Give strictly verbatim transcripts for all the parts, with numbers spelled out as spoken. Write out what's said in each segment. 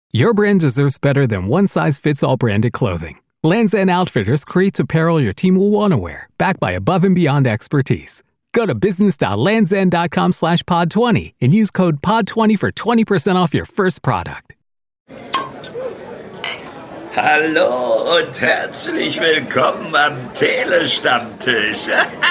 Your brand deserves better than one-size-fits-all branded clothing. Lands' End Outfitters creates apparel your team will want to wear, backed by above-and-beyond expertise. Go to business.landsend.com slash pod 20 and use code pod twenty for twenty percent off your first product. Hallo und herzlich willkommen am Telestammtisch.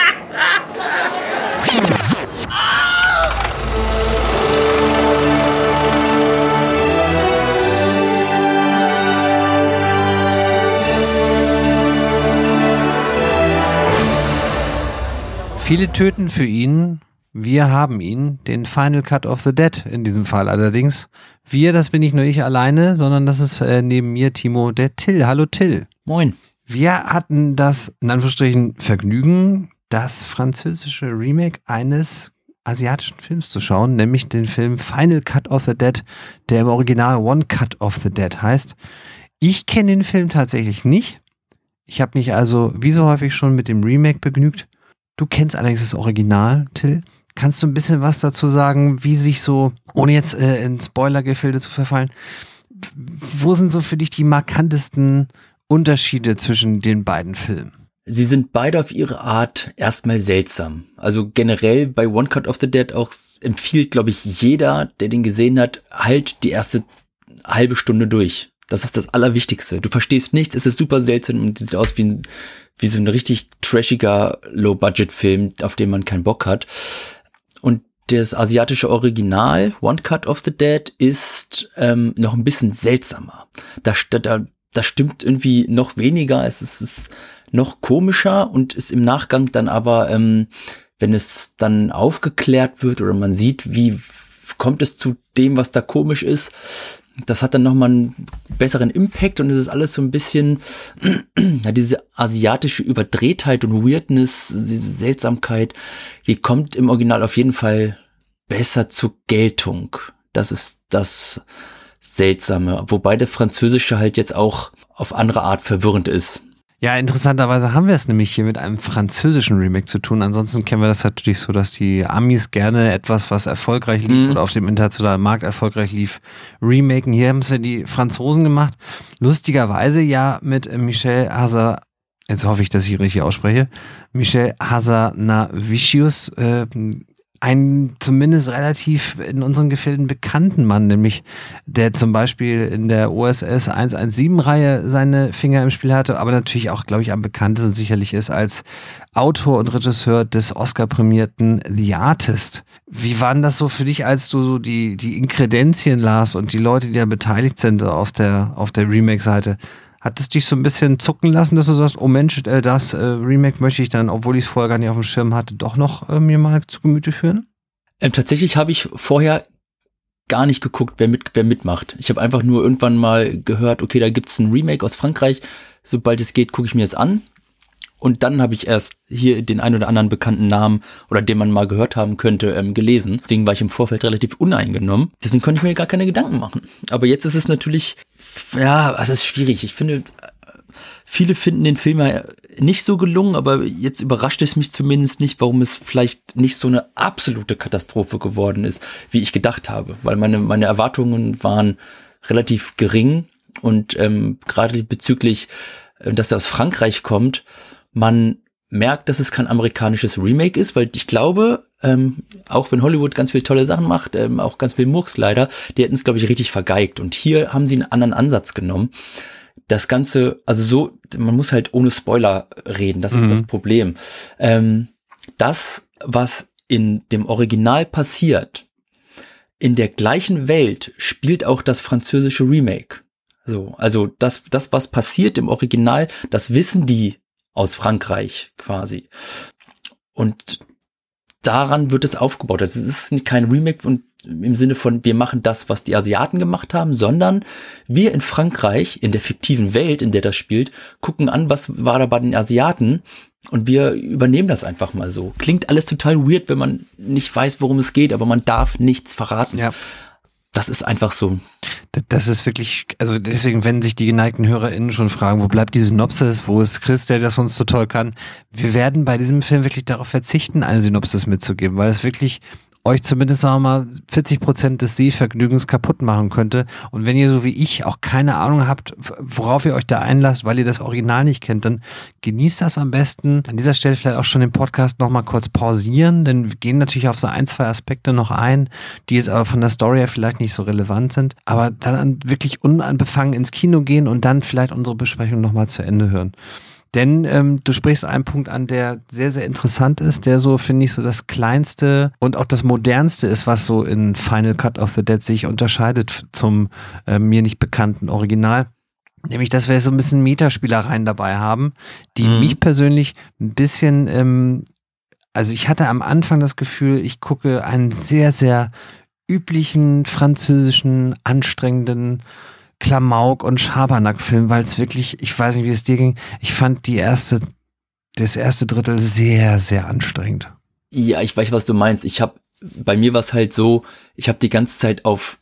Viele töten für ihn, wir haben ihn, den Final Cut of the Dead in diesem Fall allerdings. Wir, das bin nicht nur ich alleine, sondern das ist äh, neben mir Timo, der Till. Hallo Till. Moin. Wir hatten das, in Anführungsstrichen, Vergnügen, das französische Remake eines asiatischen Films zu schauen, nämlich den Film Final Cut of the Dead, der im Original One Cut of the Dead heißt. Ich kenne den Film tatsächlich nicht. Ich habe mich also wie so häufig schon mit dem Remake begnügt. Du kennst allerdings das Original, Till. Kannst du ein bisschen was dazu sagen, wie sich so, ohne jetzt äh, in Spoilergefilde zu verfallen, wo sind so für dich die markantesten Unterschiede zwischen den beiden Filmen? Sie sind beide auf ihre Art erstmal seltsam. Also generell bei One Cut of the Dead auch empfiehlt, glaube ich, jeder, der den gesehen hat, halt die erste halbe Stunde durch. Das ist das Allerwichtigste. Du verstehst nichts, es ist super seltsam und sieht aus wie ein wie so ein richtig trashiger Low-Budget-Film, auf den man keinen Bock hat. Und das asiatische Original, One Cut of the Dead, ist ähm, noch ein bisschen seltsamer. Da, da, da stimmt irgendwie noch weniger, es ist, es ist noch komischer und ist im Nachgang dann aber, ähm, wenn es dann aufgeklärt wird oder man sieht, wie kommt es zu dem, was da komisch ist, das hat dann nochmal einen besseren Impact und es ist alles so ein bisschen, ja, diese asiatische Überdrehtheit und Weirdness, diese Seltsamkeit, die kommt im Original auf jeden Fall besser zur Geltung. Das ist das Seltsame, wobei der Französische halt jetzt auch auf andere Art verwirrend ist. Ja, interessanterweise haben wir es nämlich hier mit einem französischen Remake zu tun. Ansonsten kennen wir das natürlich so, dass die Amis gerne etwas, was erfolgreich lief mm. oder auf dem internationalen Markt erfolgreich lief, remaken. Hier haben es ja die Franzosen gemacht. Lustigerweise ja mit Michel Hazard, jetzt hoffe ich, dass ich ihn richtig ausspreche, Michel Hazanavicius, äh, ein zumindest relativ in unseren Gefilden bekannten Mann, nämlich der zum Beispiel in der O S S hundertsiebzehn-Reihe seine Finger im Spiel hatte, aber natürlich auch, glaube ich, am bekanntesten sicherlich ist als Autor und Regisseur des Oscar-prämierten The Artist. Wie waren das so für dich, als du so die, die Inkredenzien las und die Leute, die da beteiligt sind auf der, auf der Remake-Seite? Hat es dich so ein bisschen zucken lassen, dass du sagst, oh Mensch, äh, das äh, Remake möchte ich dann, obwohl ich es vorher gar nicht auf dem Schirm hatte, doch noch äh, mir mal zu Gemüte führen? Ähm, tatsächlich habe ich vorher gar nicht geguckt, wer, mit, wer mitmacht. Ich habe einfach nur irgendwann mal gehört, okay, da gibt's ein Remake aus Frankreich. Sobald es geht, gucke ich mir das an. Und dann habe ich erst hier den ein oder anderen bekannten Namen oder den man mal gehört haben könnte, ähm, gelesen. Deswegen war ich im Vorfeld relativ uneingenommen. Deswegen konnte ich mir gar keine Gedanken machen. Aber jetzt ist es natürlich, ja, es ist schwierig. Ich finde, viele finden den Film ja nicht so gelungen, aber jetzt überrascht es mich zumindest nicht, warum es vielleicht nicht so eine absolute Katastrophe geworden ist, wie ich gedacht habe. Weil meine, meine Erwartungen waren relativ gering und ähm, gerade bezüglich, äh, dass er aus Frankreich kommt, man merkt, dass es kein amerikanisches Remake ist, weil ich glaube, ähm, auch wenn Hollywood ganz viele tolle Sachen macht, ähm, auch ganz viel Murks leider, die hätten es, glaube ich, richtig vergeigt. Und hier haben sie einen anderen Ansatz genommen. Das Ganze, also so, man muss halt ohne Spoiler reden, das ist mhm. das Problem. Ähm, das, was in dem Original passiert, in der gleichen Welt spielt auch das französische Remake. So, also das, das, was passiert im Original, das wissen die aus Frankreich quasi. Und daran wird es aufgebaut. Es ist kein Remake und im Sinne von, wir machen das, was die Asiaten gemacht haben, sondern wir in Frankreich, in der fiktiven Welt, in der das spielt, gucken an, was war da bei den Asiaten und wir übernehmen das einfach mal so. Klingt alles total weird, wenn man nicht weiß, worum es geht, aber man darf nichts verraten. Ja. Das ist einfach so. Das ist wirklich, also deswegen, wenn sich die geneigten HörerInnen schon fragen, wo bleibt die Synopsis, wo ist Chris, der das uns so toll kann, wir werden bei diesem Film wirklich darauf verzichten, eine Synopsis mitzugeben, weil es wirklich euch zumindest sagen wir mal vierzig Prozent des Sehvergnügens kaputt machen könnte. Und wenn ihr so wie ich auch keine Ahnung habt, worauf ihr euch da einlasst, weil ihr das Original nicht kennt, dann genießt das am besten. An dieser Stelle vielleicht auch schon den Podcast nochmal kurz pausieren, denn wir gehen natürlich auf so ein, zwei Aspekte noch ein, die jetzt aber von der Story her vielleicht nicht so relevant sind. Aber dann wirklich unanbefangen ins Kino gehen und dann vielleicht unsere Besprechung nochmal zu Ende hören. Denn ähm, du sprichst einen Punkt an, der sehr, sehr interessant ist, der so, finde ich, so das kleinste und auch das modernste ist, was so in Final Cut of the Dead sich unterscheidet zum äh, mir nicht bekannten Original. Nämlich, dass wir so ein bisschen Metaspielereien dabei haben, die mhm. mich persönlich ein bisschen, ähm, also ich hatte am Anfang das Gefühl, ich gucke einen sehr, sehr üblichen, französischen, anstrengenden Klamauk- und Schabernack-Film, weil es wirklich, ich weiß nicht, wie es dir ging, ich fand die erste, das erste Drittel sehr, sehr anstrengend. Ja, ich weiß, was du meinst. Ich habe, bei mir war es halt so, ich habe die ganze Zeit auf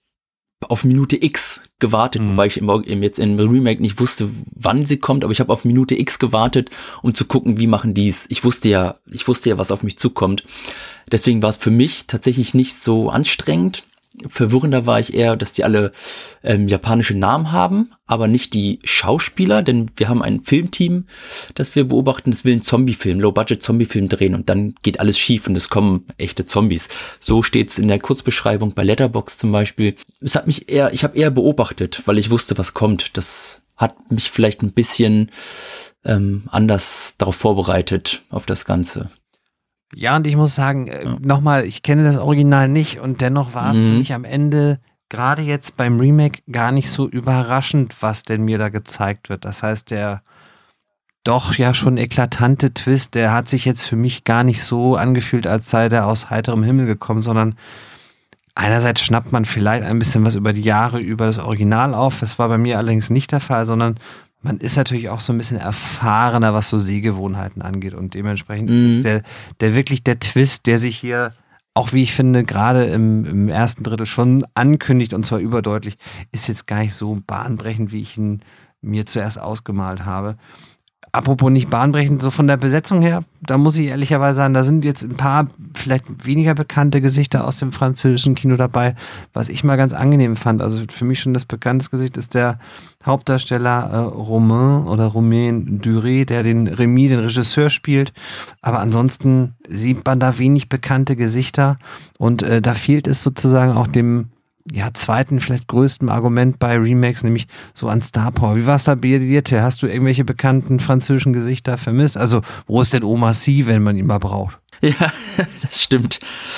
auf Minute X gewartet, mhm. wobei ich im, im, jetzt im Remake nicht wusste, wann sie kommt, aber ich habe auf Minute X gewartet, um zu gucken, wie machen die's. Ich wusste ja, ich wusste ja, was auf mich zukommt. Deswegen war es für mich tatsächlich nicht so anstrengend. Verwirrender war ich eher, dass die alle ähm, japanische Namen haben, aber nicht die Schauspieler, denn wir haben ein Filmteam, das wir beobachten, das will einen Zombie-Film, Low-Budget-Zombie-Film drehen und dann geht alles schief und es kommen echte Zombies. So steht's in der Kurzbeschreibung bei Letterboxd zum Beispiel. Es hat mich eher, ich habe eher beobachtet, weil ich wusste, was kommt. Das hat mich vielleicht ein bisschen ähm, anders darauf vorbereitet, auf das Ganze. Ja, und ich muss sagen, äh, Ja. nochmal, ich kenne das Original nicht und dennoch war es Mhm. für mich am Ende, gerade jetzt beim Remake, gar nicht so überraschend, was denn mir da gezeigt wird. Das heißt, der doch ja schon eklatante Twist, der hat sich jetzt für mich gar nicht so angefühlt, als sei der aus heiterem Himmel gekommen, sondern einerseits schnappt man vielleicht ein bisschen was über die Jahre über das Original auf. Das war bei mir allerdings nicht der Fall, sondern man ist natürlich auch so ein bisschen erfahrener, was so Sehgewohnheiten angeht und dementsprechend ist Mhm. jetzt der, der wirklich der Twist, der sich hier auch, wie ich finde, gerade im, im ersten Drittel schon ankündigt und zwar überdeutlich, ist jetzt gar nicht so bahnbrechend, wie ich ihn mir zuerst ausgemalt habe. Apropos nicht bahnbrechend, so von der Besetzung her, da muss ich ehrlicherweise sagen, da sind jetzt ein paar vielleicht weniger bekannte Gesichter aus dem französischen Kino dabei, was ich mal ganz angenehm fand. Also für mich schon das bekannteste Gesicht ist der Hauptdarsteller äh, Romain oder Romain Duris, der den Remy, den Regisseur, spielt. Aber ansonsten sieht man da wenig bekannte Gesichter und äh, da fehlt es sozusagen auch dem ja, zweiten, vielleicht größten Argument bei Remakes, nämlich so an Star Power. Wie war es da bei dir, Till? Hast du irgendwelche bekannten französischen Gesichter vermisst? Also, wo ist denn Omar Sy, wenn man ihn mal braucht? Ja, das stimmt.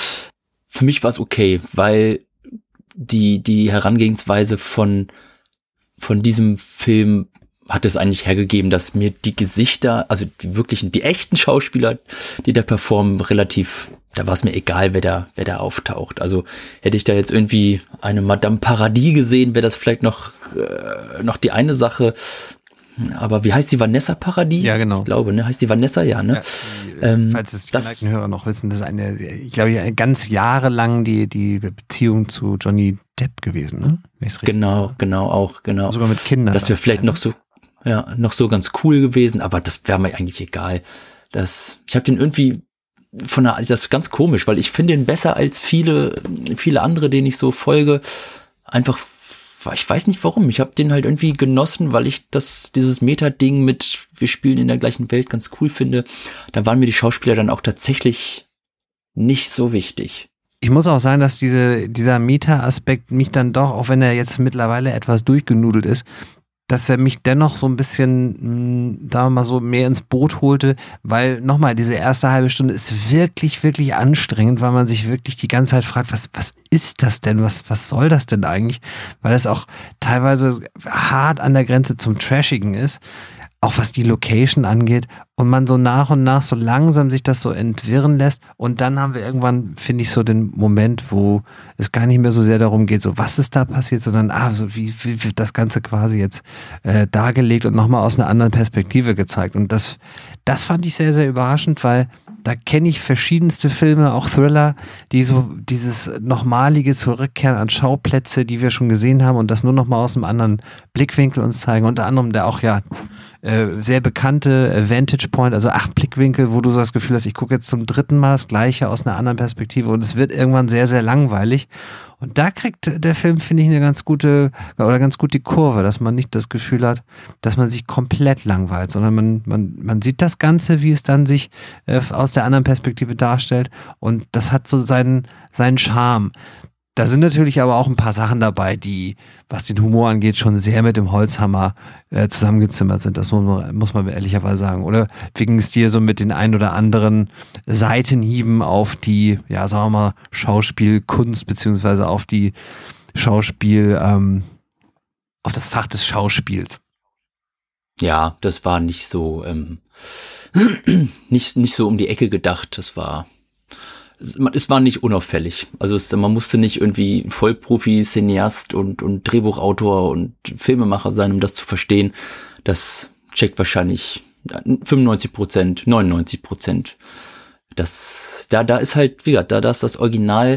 Für mich war es okay, weil die, die Herangehensweise von, von diesem Film hat es eigentlich hergegeben, dass mir die Gesichter, also die wirklichen, die echten Schauspieler, die da performen, relativ, da war es mir egal, wer da, wer da auftaucht. Also hätte ich da jetzt irgendwie eine Madame Paradis gesehen, wäre das vielleicht noch, äh, noch die eine Sache. Aber wie heißt die, Vanessa Paradis? Ja, genau. Ich glaube, ne? Heißt die Vanessa? Ja, ne? Ja, die, Ähm, falls es die das- geneigten Hörer noch wissen, das ist eine, ich glaube, ja, ganz jahrelang die, die Beziehung zu Johnny Depp gewesen, ne? Wenn ich's richtig Genau, habe. genau, auch, genau. Sogar mit Kindern. Das wäre vielleicht noch so, ja, noch so ganz cool gewesen, aber das wäre mir eigentlich egal. Das, ich habe den irgendwie von der, das ist ganz komisch, weil ich finde ihn besser als viele, viele andere, denen ich so folge. Einfach, ich weiß nicht warum. Ich habe den halt irgendwie genossen, weil ich das, dieses Meta-Ding mit, wir spielen in der gleichen Welt, ganz cool finde. Da waren mir die Schauspieler dann auch tatsächlich nicht so wichtig. Ich muss auch sagen, dass diese, dieser Meta-Aspekt mich dann doch, auch wenn er jetzt mittlerweile etwas durchgenudelt ist, dass er mich dennoch so ein bisschen, mh, sagen wir mal so, mehr ins Boot holte, weil nochmal, diese erste halbe Stunde ist wirklich, wirklich anstrengend, weil man sich wirklich die ganze Zeit fragt, was, was ist das denn, was, was soll das denn eigentlich? Weil es auch teilweise hart an der Grenze zum Trashigen ist, auch was die Location angeht und man so nach und nach so langsam sich das so entwirren lässt und dann haben wir irgendwann, finde ich, so den Moment, wo es gar nicht mehr so sehr darum geht, so was ist da passiert, sondern ah, so wie, wie wird das Ganze quasi jetzt äh, dargelegt und nochmal aus einer anderen Perspektive gezeigt und das, das fand ich sehr, sehr überraschend, weil da kenne ich verschiedenste Filme, auch Thriller, die so dieses nochmalige Zurückkehren an Schauplätze, die wir schon gesehen haben und das nur nochmal aus einem anderen Blickwinkel uns zeigen, unter anderem der auch ja äh, sehr bekannte Vantage Point, also acht Blickwinkel, wo du so das Gefühl hast, ich gucke jetzt zum dritten Mal das Gleiche aus einer anderen Perspektive und es wird irgendwann sehr, sehr langweilig. Und da kriegt der Film, finde ich, eine ganz gute, oder ganz gut die Kurve, dass man nicht das Gefühl hat, dass man sich komplett langweilt, sondern man, man, man sieht das Ganze, wie es dann sich äh, aus der anderen Perspektive darstellt und das hat so seinen, seinen Charme. Da sind natürlich aber auch ein paar Sachen dabei, die, was den Humor angeht, schon sehr mit dem Holzhammer äh, zusammengezimmert sind. Das muss man, muss man ehrlicherweise sagen. Oder wie ging es dir so mit den ein oder anderen Seitenhieben auf die, ja, sagen wir mal, Schauspielkunst, beziehungsweise auf die Schauspiel, ähm, auf das Fach des Schauspiels? Ja, das war nicht so, ähm, nicht, nicht so um die Ecke gedacht. Das war, es war nicht unauffällig. Also es, man musste nicht irgendwie Vollprofi, Cineast und, und Drehbuchautor und Filmemacher sein, um das zu verstehen. Das checkt wahrscheinlich fünfundneunzig Prozent, neunundneunzig Prozent. Das, da, da ist halt, wie gesagt, da, da ist das Original,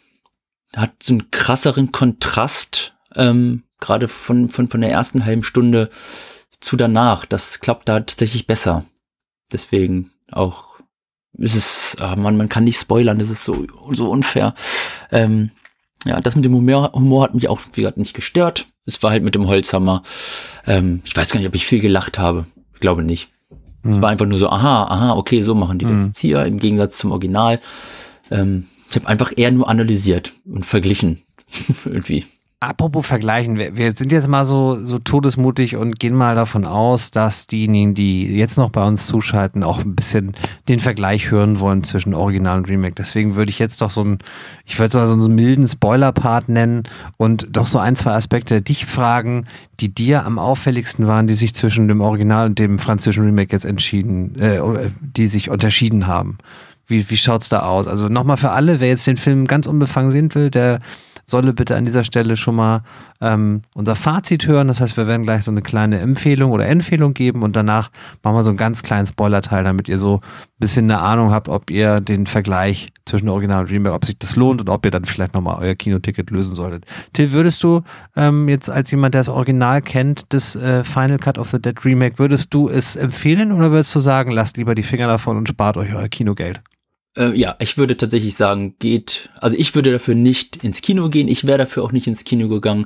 hat so einen krasseren Kontrast, ähm, gerade von, von, von der ersten halben Stunde zu danach. Das klappt da tatsächlich besser. Deswegen auch ist es, ah man, man kann nicht spoilern, das ist so, so unfair. Ähm, ja, das mit dem Humor, Humor hat mich auch, wie gesagt, nicht gestört. Es war halt mit dem Holzhammer. Ähm, ich weiß gar nicht, ob ich viel gelacht habe. Ich glaube nicht. Mhm. Es war einfach nur so, aha, aha, okay, so machen die das jetzt hier, im Gegensatz zum Original. Ähm, ich habe einfach eher nur analysiert und verglichen. Irgendwie. Apropos vergleichen, wir, wir sind jetzt mal so, so todesmutig und gehen mal davon aus, dass diejenigen, die jetzt noch bei uns zuschalten, auch ein bisschen den Vergleich hören wollen zwischen Original und Remake. Deswegen würde ich jetzt doch so einen, ich würde so einen milden Spoiler-Part nennen und doch so ein, zwei Aspekte dich fragen, die dir am auffälligsten waren, die sich zwischen dem Original und dem französischen Remake jetzt entschieden, äh, die sich unterschieden haben. Wie, wie schaut's da aus? Also nochmal für alle, wer jetzt den Film ganz unbefangen sehen will, der solle bitte an dieser Stelle schon mal ähm, unser Fazit hören. Das heißt, wir werden gleich so eine kleine Empfehlung oder Empfehlung geben und danach machen wir so einen ganz kleinen Spoiler-Teil, damit ihr so ein bisschen eine Ahnung habt, ob ihr den Vergleich zwischen Original und Remake, ob sich das lohnt und ob ihr dann vielleicht nochmal euer Kinoticket lösen solltet. Till, würdest du ähm, jetzt als jemand, der das Original kennt, das äh, Final Cut of the Dead Remake, würdest du es empfehlen oder würdest du sagen, lasst lieber die Finger davon und spart euch euer Kinogeld? Äh, ja, ich würde tatsächlich sagen, geht, also ich würde dafür nicht ins Kino gehen, ich wäre dafür auch nicht ins Kino gegangen.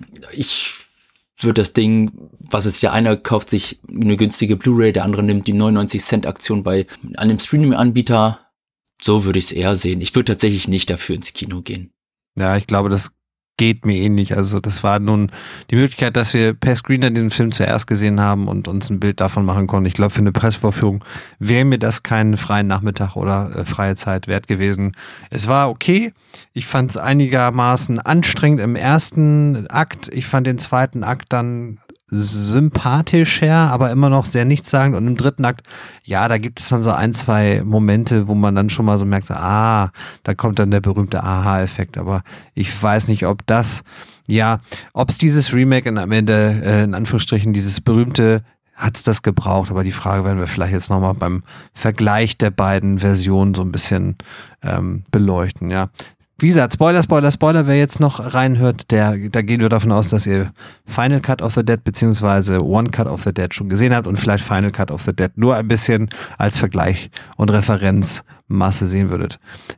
Ich würde das Ding, was ist ja, einer kauft sich eine günstige Blu-ray, der andere nimmt die neunundneunzig Cent Aktion bei einem Streaming-Anbieter, so würde ich es eher sehen. Ich würde tatsächlich nicht dafür ins Kino gehen. Ja, ich glaube, das geht mir ähnlich. Also das war nun die Möglichkeit, dass wir per Screener diesen Film zuerst gesehen haben und uns ein Bild davon machen konnten. Ich glaube, für eine Pressevorführung wäre mir das keinen freien Nachmittag oder äh, freie Zeit wert gewesen. Es war okay. Ich fand es einigermaßen anstrengend im ersten Akt. Ich fand den zweiten Akt dann sympathischer, aber immer noch sehr nichtssagend. Und im dritten Akt, ja, da gibt es dann so ein, zwei Momente, wo man dann schon mal so merkt, ah, da kommt dann der berühmte Aha-Effekt. Aber ich weiß nicht, ob das, ja, ob es dieses Remake in, am Ende, äh, in Anführungsstrichen, dieses berühmte, hat es das gebraucht. Aber die Frage werden wir vielleicht jetzt nochmal beim Vergleich der beiden Versionen so ein bisschen ähm, beleuchten, ja. Wie gesagt, Spoiler, Spoiler, Spoiler, wer jetzt noch reinhört, der, da gehen wir davon aus, dass ihr Final Cut of the Dead beziehungsweise One Cut of the Dead schon gesehen habt und vielleicht Final Cut of the Dead nur ein bisschen als Vergleich und Referenzmasse sehen würdet.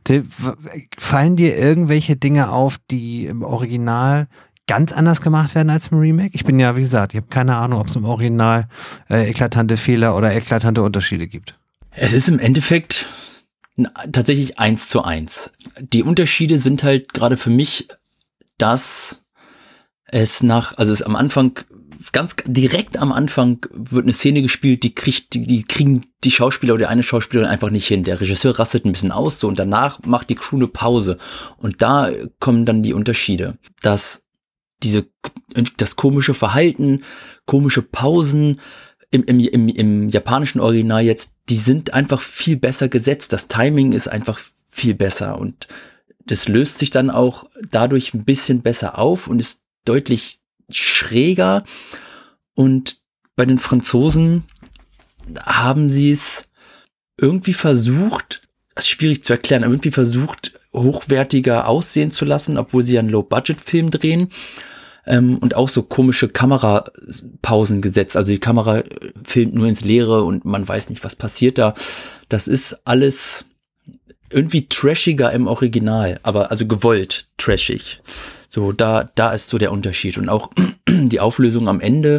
Fallen dir irgendwelche Dinge auf, die im Original ganz anders gemacht werden als im Remake? Ich bin ja, wie gesagt, ich habe keine Ahnung, ob es im Original äh, eklatante Fehler oder eklatante Unterschiede gibt. Es ist im Endeffekt tatsächlich eins zu eins. Die Unterschiede sind halt gerade für mich, dass es nach, also es am Anfang, ganz direkt am Anfang wird eine Szene gespielt, die kriegt, die, die kriegen die Schauspieler oder eine Schauspielerin einfach nicht hin. Der Regisseur rastet ein bisschen aus, so, und danach macht die Crew eine Pause. Und da kommen dann die Unterschiede, dass diese, das komische Verhalten, komische Pausen, Im, im, im, im japanischen Original jetzt, die sind einfach viel besser gesetzt. Das Timing ist einfach viel besser und das löst sich dann auch dadurch ein bisschen besser auf und ist deutlich schräger. Und bei den Franzosen haben sie es irgendwie versucht, das ist schwierig zu erklären, aber irgendwie versucht, hochwertiger aussehen zu lassen, obwohl sie einen Low-Budget-Film drehen. ähm, und auch so komische Kamerapausen gesetzt. Also die Kamera filmt nur ins Leere und man weiß nicht, was passiert da. Das ist alles irgendwie trashiger im Original, aber also gewollt trashig. So, da, da ist so der Unterschied. Und auch die Auflösungen am Ende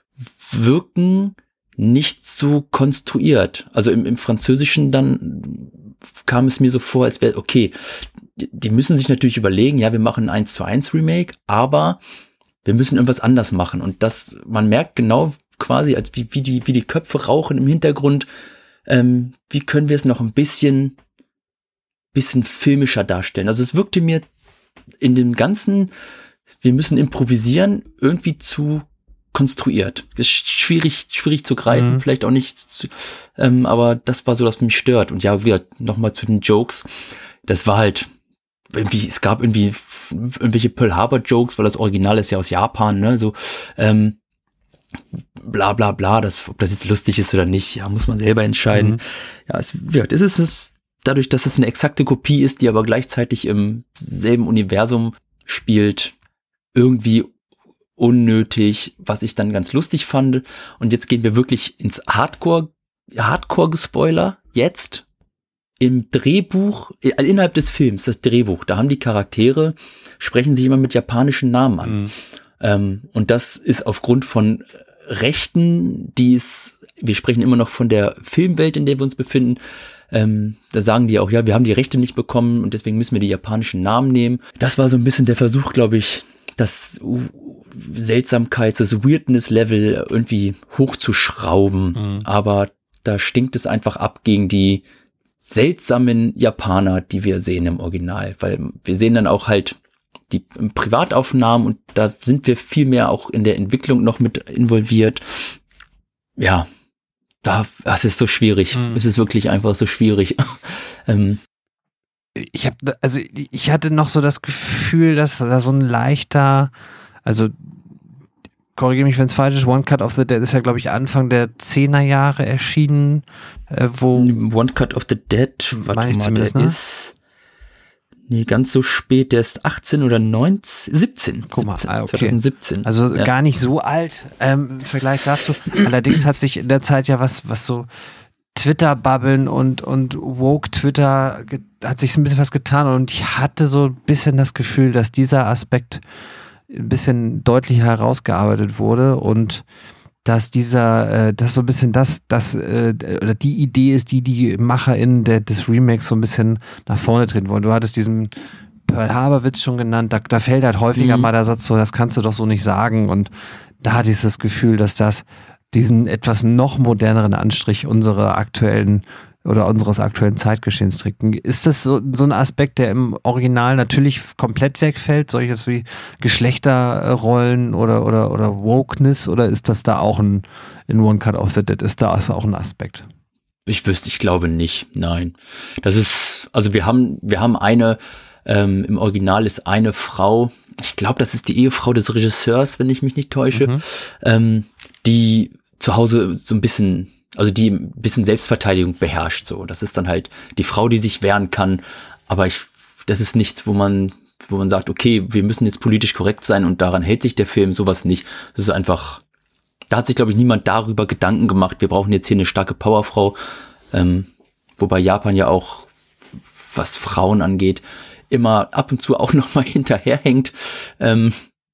wirken nicht so konstruiert. Also im, im Französischen dann kam es mir so vor, als wäre, okay, die müssen sich natürlich überlegen, ja, wir machen ein eins zu eins Remake, aber wir müssen irgendwas anders machen. Und das, man merkt genau quasi, als wie, wie die, wie die Köpfe rauchen im Hintergrund, ähm, wie können wir es noch ein bisschen, bisschen filmischer darstellen. Also es wirkte mir in dem Ganzen, wir müssen improvisieren, irgendwie zu konstruiert. Das ist schwierig, schwierig zu greifen, mhm. vielleicht auch nicht, zu, ähm, aber das war so, was mich stört. Und ja, wieder nochmal zu den Jokes. Das war halt irgendwie, es gab irgendwie irgendwelche Pearl Harbor Jokes, weil das Original ist ja aus Japan, ne, so, ähm, bla, bla, bla, das, ob das jetzt lustig ist oder nicht, ja, muss man selber entscheiden. Mhm. Ja, es wird, es ist es, dadurch, dass es eine exakte Kopie ist, die aber gleichzeitig im selben Universum spielt, irgendwie unnötig, was ich dann ganz lustig fand. Und jetzt gehen wir wirklich ins Hardcore, Hardcore-Gespoiler. Jetzt im Drehbuch, innerhalb des Films, das Drehbuch, da haben die Charaktere, sprechen sich immer mit japanischen Namen an. Mhm. Ähm, und das ist aufgrund von Rechten, die es, wir sprechen immer noch von der Filmwelt, in der wir uns befinden. Ähm, da sagen die auch, ja, wir haben die Rechte nicht bekommen und deswegen müssen wir die japanischen Namen nehmen. Das war so ein bisschen der Versuch, glaube ich, das Seltsamkeits-, das Weirdness-Level irgendwie hochzuschrauben. Mhm. Aber da stinkt es einfach ab gegen die seltsamen Japaner, die wir sehen im Original. Weil wir sehen dann auch halt die Privataufnahmen und da sind wir viel mehr auch in der Entwicklung noch mit involviert. Ja, da, das ist so schwierig. Mhm. Es ist wirklich einfach so schwierig. ähm, Ich habe, also ich hatte noch so das Gefühl, dass da so ein leichter, also korrigiere mich, wenn es falsch ist, One Cut of the Dead ist ja, glaube ich, Anfang der zehner Jahre erschienen, äh, wo One Cut of the Dead, warte mal, der ne? ist nee, ganz so spät, der ist achtzehn oder neunzehn, siebzehn, Guck mal, siebzehn, ah, okay. zwanzig siebzehn. Also ja. gar nicht so alt ähm, im Vergleich dazu. Allerdings hat sich in der Zeit ja was, was so Twitter-Bubbeln und, und Woke-Twitter ge- hat sich ein bisschen was getan und ich hatte so ein bisschen das Gefühl, dass dieser Aspekt ein bisschen deutlicher herausgearbeitet wurde und dass dieser, äh, dass so ein bisschen das, das, äh, oder die Idee ist, die die MacherInnen der, des Remakes so ein bisschen nach vorne treten wollen. Du hattest diesen Pearl Harbor Witz schon genannt, da, da fällt halt häufiger mhm. mal der Satz so, das kannst du doch so nicht sagen und da hatte ich das Gefühl, dass das diesen etwas noch moderneren Anstrich unserer aktuellen oder unseres aktuellen Zeitgeschehens trägt. Ist das so, so ein Aspekt, der im Original natürlich komplett wegfällt, solches wie Geschlechterrollen oder, oder, oder Wokeness, oder ist das da auch ein, in One Cut of the Dead, ist da auch ein Aspekt? Ich wüsste, ich glaube nicht, nein. Das ist, also wir haben, wir haben eine, ähm, im Original ist eine Frau, ich glaube, das ist die Ehefrau des Regisseurs, wenn ich mich nicht täusche, mhm. ähm, die zu Hause so ein bisschen, also die ein bisschen Selbstverteidigung beherrscht, so. Das ist dann halt die Frau, die sich wehren kann, aber ich, das ist nichts, wo man, wo man sagt, okay, wir müssen jetzt politisch korrekt sein und daran hält sich der Film, sowas nicht. Das ist einfach, da hat sich, glaube ich, niemand darüber Gedanken gemacht, wir brauchen jetzt hier eine starke Powerfrau, ähm, wobei Japan ja auch, was Frauen angeht, immer ab und zu auch noch mal hinterherhängt. Ähm,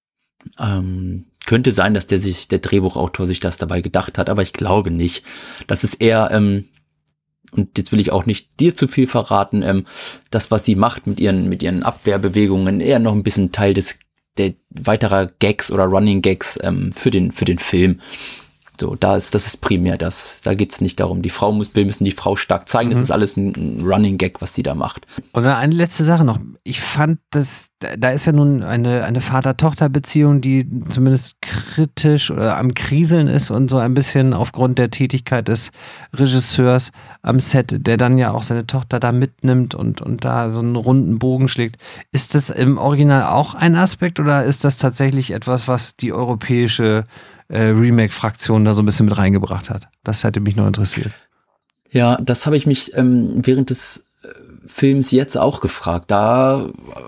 ähm, könnte sein, dass der sich, der Drehbuchautor sich das dabei gedacht hat, aber ich glaube nicht. Das ist eher, ähm, und jetzt will ich auch nicht dir zu viel verraten, ähm, das, was sie macht mit ihren, mit ihren Abwehrbewegungen, eher noch ein bisschen Teil des, der weiterer Gags oder Running Gags ähm, für den, für den Film. So, da ist, das ist primär das. Da geht's nicht darum, die Frau muss, wir müssen die Frau stark zeigen. Das mhm. ist alles ein, ein Running Gag, was sie da macht. Und eine letzte Sache noch. Ich fand, dass da ist ja nun eine, eine Vater-Tochter-Beziehung, die zumindest kritisch oder am Kriseln ist und so ein bisschen aufgrund der Tätigkeit des Regisseurs am Set, der dann ja auch seine Tochter da mitnimmt und, und da so einen runden Bogen schlägt. Ist das im Original auch ein Aspekt oder ist das tatsächlich etwas, was die europäische Äh, Remake-Fraktion da so ein bisschen mit reingebracht hat? Das hätte mich noch interessiert. Ja, das habe ich mich ähm, während des äh, Films jetzt auch gefragt. Da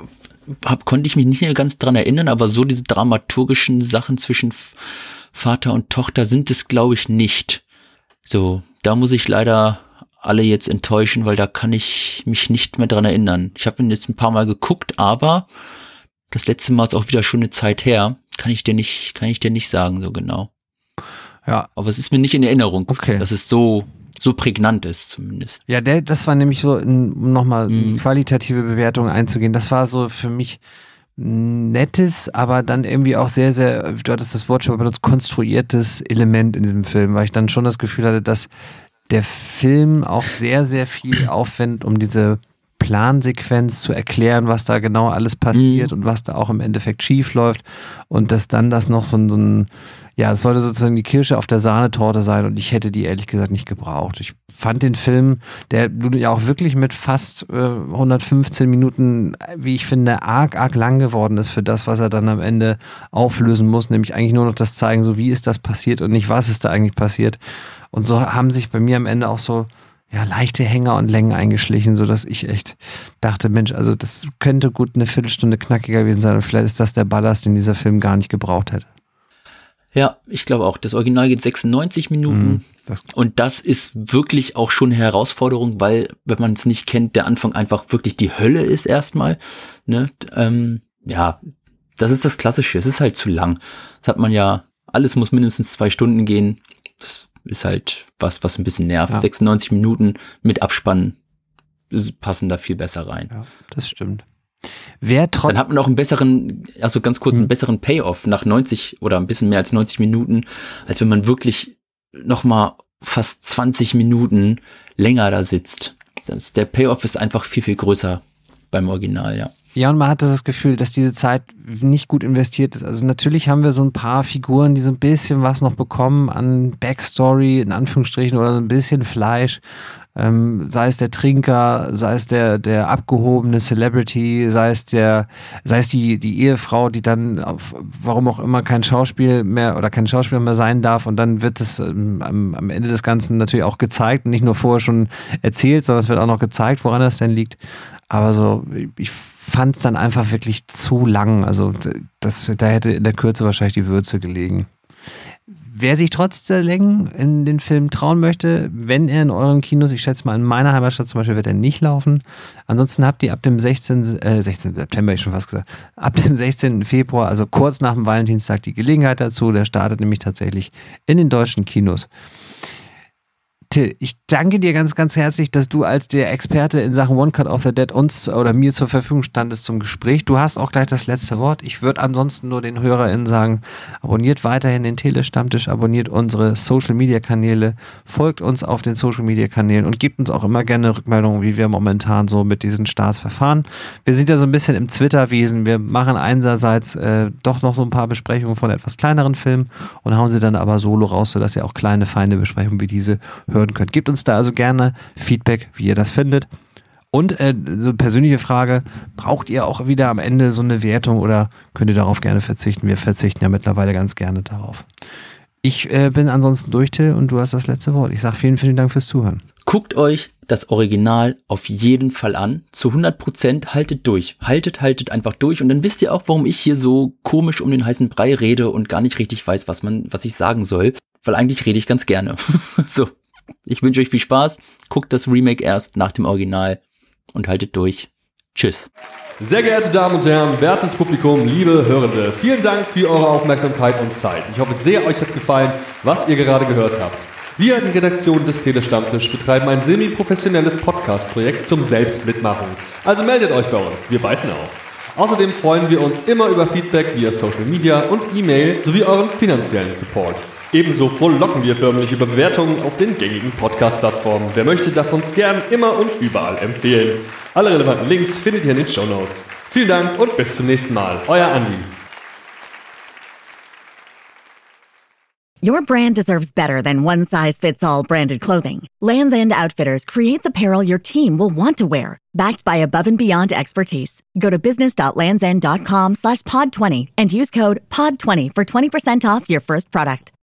hab, konnte ich mich nicht mehr ganz dran erinnern, aber so diese dramaturgischen Sachen zwischen Vater und Tochter sind es, glaube ich, nicht. So, da muss ich leider alle jetzt enttäuschen, weil da kann ich mich nicht mehr dran erinnern. Ich habe ihn jetzt ein paar Mal geguckt, aber das letzte Mal ist auch wieder schon eine Zeit her. Kann ich dir nicht, kann ich dir nicht sagen, so genau. Ja. Aber es ist mir nicht in Erinnerung, okay. dass es so, so prägnant ist, zumindest. Ja, der, das war nämlich so, um nochmal Mhm. qualitative Bewertungen einzugehen. Das war so für mich ein nettes, aber dann irgendwie auch sehr, sehr, du hattest das Wort schon benutzt, konstruiertes Element in diesem Film, weil ich dann schon das Gefühl hatte, dass der Film auch sehr, sehr viel aufwendet, um diese Plansequenz zu erklären, was da genau alles passiert Mhm. und was da auch im Endeffekt schief läuft und dass dann das noch so ein, so ein ja, es sollte sozusagen die Kirsche auf der Sahnetorte sein und ich hätte die ehrlich gesagt nicht gebraucht. Ich fand den Film, der ja auch wirklich mit fast äh, hundertfünfzehn Minuten, wie ich finde, arg, arg lang geworden ist für das, was er dann am Ende auflösen muss, nämlich eigentlich nur noch das zeigen, so wie ist das passiert und nicht, was ist da eigentlich passiert. Und so haben sich bei mir am Ende auch so ja, leichte Hänger und Längen eingeschlichen, sodass ich echt dachte, Mensch, also das könnte gut eine Viertelstunde knackiger gewesen sein und vielleicht ist das der Ballast, den dieser Film gar nicht gebraucht hätte. Ja, ich glaube auch. Das Original geht sechsundneunzig Minuten. Mhm, das und das ist wirklich auch schon eine Herausforderung, weil, wenn man es nicht kennt, der Anfang einfach wirklich die Hölle ist erstmal. Ne? Ähm, ja, das ist das Klassische. Es ist halt zu lang. Das hat man ja, alles muss mindestens zwei Stunden gehen. Das ist halt was, was ein bisschen nervt. Ja. sechsundneunzig Minuten mit Abspann passen da viel besser rein. Ja, das stimmt. Wer trotz Dann hat man auch einen besseren, also ganz kurz, einen besseren Payoff nach neunzig oder ein bisschen mehr als neunzig Minuten, als wenn man wirklich nochmal fast zwanzig Minuten länger da sitzt. Das, der Payoff ist einfach viel, viel größer beim Original, ja. Ja, und man hat das Gefühl, dass diese Zeit nicht gut investiert ist. Also natürlich haben wir so ein paar Figuren, die so ein bisschen was noch bekommen an Backstory, in Anführungsstrichen, oder so ein bisschen Fleisch. Ähm, sei es der Trinker, sei es der, der abgehobene Celebrity, sei es der, sei es die, die Ehefrau, die dann auf, warum auch immer kein Schauspiel mehr oder kein Schauspieler mehr sein darf und dann wird es ähm, am, am Ende des Ganzen natürlich auch gezeigt und nicht nur vorher schon erzählt, sondern es wird auch noch gezeigt, woran das denn liegt. Aber so, ich fand es dann einfach wirklich zu lang. Also das, da hätte in der Kürze wahrscheinlich die Würze gelegen. Wer sich trotz der Längen in den Film trauen möchte, wenn er in euren Kinos, ich schätze mal in meiner Heimatstadt zum Beispiel, wird er nicht laufen. Ansonsten habt ihr ab dem sechzehnten Äh, sechzehnten September, ich schon fast gesagt, ab dem sechzehnten Februar, also kurz nach dem Valentinstag, die Gelegenheit dazu. Der startet nämlich tatsächlich in den deutschen Kinos. Till, ich danke dir ganz, ganz herzlich, dass du als der Experte in Sachen One Cut of the Dead uns oder mir zur Verfügung standest zum Gespräch. Du hast auch gleich das letzte Wort. Ich würde ansonsten nur den HörerInnen sagen, abonniert weiterhin den Tele-Stammtisch, abonniert unsere Social-Media-Kanäle, folgt uns auf den Social-Media-Kanälen und gebt uns auch immer gerne Rückmeldungen, wie wir momentan so mit diesen Starts verfahren. Wir sind ja so ein bisschen im Twitter-Wesen. Wir machen einerseits äh, doch noch so ein paar Besprechungen von etwas kleineren Filmen und hauen sie dann aber solo raus, sodass ihr auch kleine, feine Besprechungen wie diese hören könnt. Gebt uns da also gerne Feedback, wie ihr das findet. Und äh, so eine persönliche Frage, braucht ihr auch wieder am Ende so eine Wertung oder könnt ihr darauf gerne verzichten? Wir verzichten ja mittlerweile ganz gerne darauf. Ich äh, bin ansonsten durch, Till, und du hast das letzte Wort. Ich sage vielen, vielen Dank fürs Zuhören. Guckt euch das Original auf jeden Fall an. Zu hundert Prozent haltet durch. Haltet, haltet einfach durch. Und dann wisst ihr auch, warum ich hier so komisch um den heißen Brei rede und gar nicht richtig weiß, was man, was ich sagen soll. Weil eigentlich rede ich ganz gerne. So. Ich wünsche euch viel Spaß. Guckt das Remake erst nach dem Original und haltet durch. Tschüss. Sehr geehrte Damen und Herren, wertes Publikum, liebe Hörende, vielen Dank für eure Aufmerksamkeit und Zeit. Ich hoffe sehr, euch hat gefallen, was ihr gerade gehört habt. Wir, die Redaktion des Tele-Stammtisch, betreiben ein semi-professionelles Podcast-Projekt zum Selbstmitmachen. Also meldet euch bei uns, wir beißen auf. Außerdem freuen wir uns immer über Feedback via Social Media und E-Mail sowie euren finanziellen Support. Ebenso frohlocken wir förmlich über Bewertungen auf den gängigen Podcast-Plattformen. Wer möchte, darf uns gern immer und überall empfehlen. Alle relevanten Links findet ihr in den Shownotes. Vielen Dank und bis zum nächsten Mal. Euer Andi. Your brand deserves better than one-size-fits-all branded clothing. Lands' End Outfitters creates apparel your team will want to wear, backed by above and beyond expertise. Go to business.landsend.com slash pod 20 and use code pod twenty for twenty percent off your first product.